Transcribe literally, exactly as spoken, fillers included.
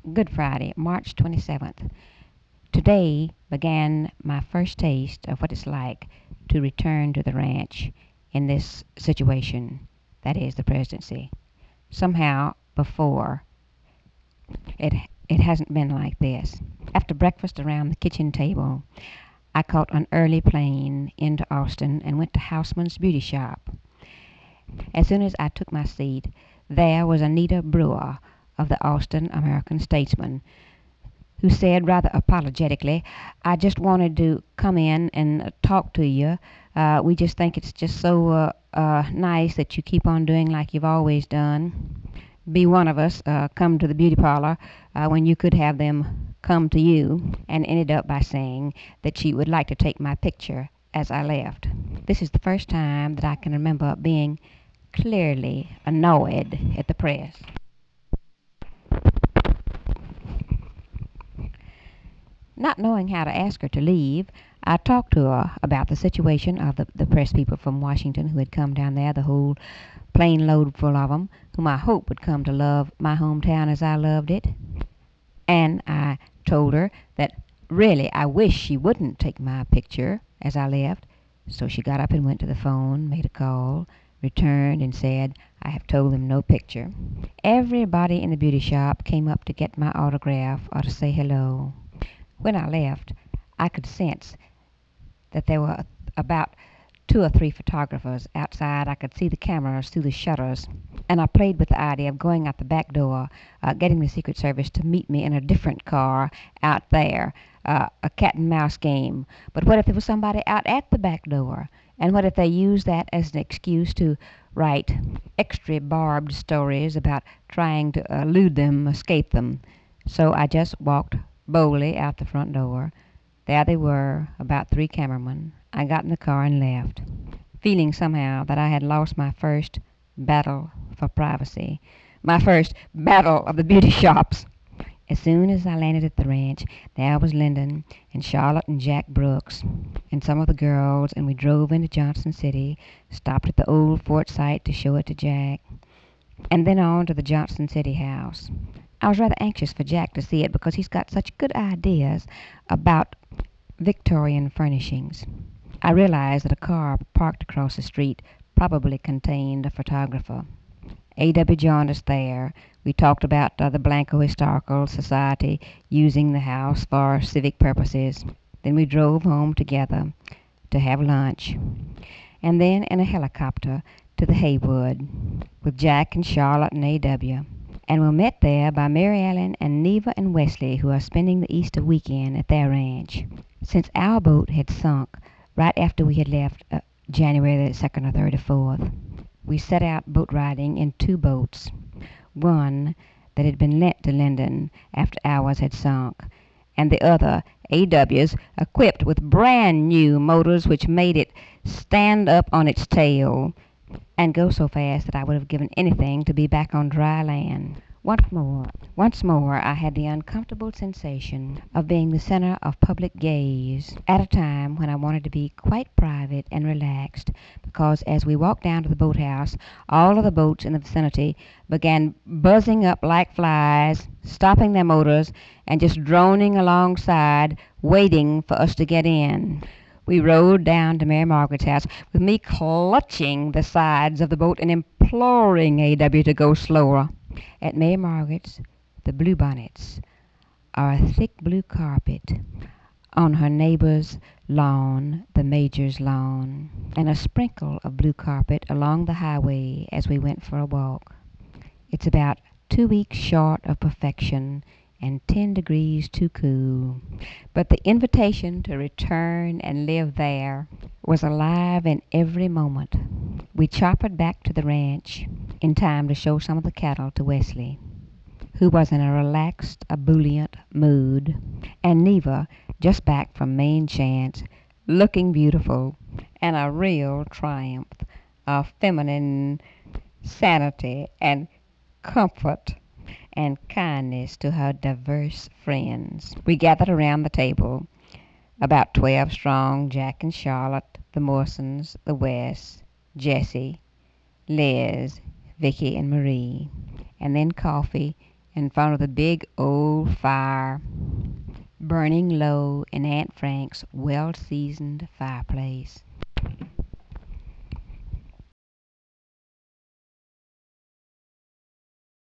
Good Friday, March twenty-seventh. Today began my first taste of what it's like to return to the ranch in this situation, that is, the presidency. Somehow, before, it, it hasn't been like this. After breakfast around the kitchen table, I caught an early plane into Austin and went to Houseman's Beauty Shop. As soon as I took my seat, there was Anita Brewer of the Austin American Statesman, who said rather apologetically, I just wanted to come in and uh, talk to you. Uh, we just think it's just so uh, uh, nice that you keep on doing like you've always done. Be one of us, uh, come to the beauty parlor uh, when you could have them come to you, and ended up by saying that she would like to take my picture as I left. This is the first time that I can remember being clearly annoyed at the press. Not knowing how to ask her to leave, I talked to her about the situation of the, the press people from Washington who had come down there, the whole plane load full of 'em, whom I hoped would come to love my hometown as I loved it. And I told her that really I wish she wouldn't take my picture as I left. So she got up and went to the phone, made a call, returned and said, I have told them no picture. Everybody in the beauty shop came up to get my autograph or to say hello. When I left, I could sense that there were about two or three photographers outside. I could see the cameras through the shutters, and I played with the idea of going out the back door, uh, getting the Secret Service to meet me in a different car out there, uh, a cat and mouse game. But what if there was somebody out at the back door? And what if they used that as an excuse to write extra barbed stories about trying to elude them, escape them? So I just walked boldly out the front door. There they were, about three cameramen. I got in the car and left, feeling somehow that I had lost my first battle for privacy, my first battle of the beauty shops. As soon as I landed at the ranch, there was Lyndon and Charlotte and Jack Brooks and some of the girls, and we drove into Johnson City, stopped at the old fort site to show it to Jack, and then on to the Johnson City house. I was rather anxious for Jack to see it because he's got such good ideas about Victorian furnishings. I realized that a car parked across the street probably contained a photographer. A W joined us there. We talked about uh, the Blanco Historical Society using the house for civic purposes. Then we drove home together to have lunch, and then in a helicopter to the Haywood with Jack and Charlotte and A W And were met there by Mary Ellen and Neva and Wesley, who are spending the Easter weekend at their ranch. Since our boat had sunk right after we had left uh, January the second or third or fourth, we set out boat riding in two boats, one that had been lent to Lyndon after ours had sunk, and the other, A W's, equipped with brand new motors which made it stand up on its tail and go so fast that I would have given anything to be back on dry land. Once more, once more, I had the uncomfortable sensation of being the center of public gaze at a time when I wanted to be quite private and relaxed, because as we walked down to the boathouse, all of the boats in the vicinity began buzzing up like flies, stopping their motors, and just droning alongside, waiting for us to get in. We rowed down to Mary Margaret's house, with me clutching the sides of the boat and imploring A W to go slower. At Mary Margaret's, the bluebonnets are a thick blue carpet on her neighbor's lawn, the Major's lawn, and a sprinkle of blue carpet along the highway as we went for a walk. It's about two weeks short of perfection and ten degrees too cool. But the invitation to return and live there was alive in every moment. We choppered back to the ranch in time to show some of the cattle to Wesley, who was in a relaxed, ebullient mood, and Neva, just back from Main Chance, looking beautiful, and a real triumph of feminine sanity and comfort and kindness to her diverse friends. We gathered around the table, about twelve strong, Jack and Charlotte, the Morsons, the Wests, Jessie, Liz, Vicky, and Marie, and then coffee in front of the big old fire burning low in Aunt Frank's well seasoned fireplace.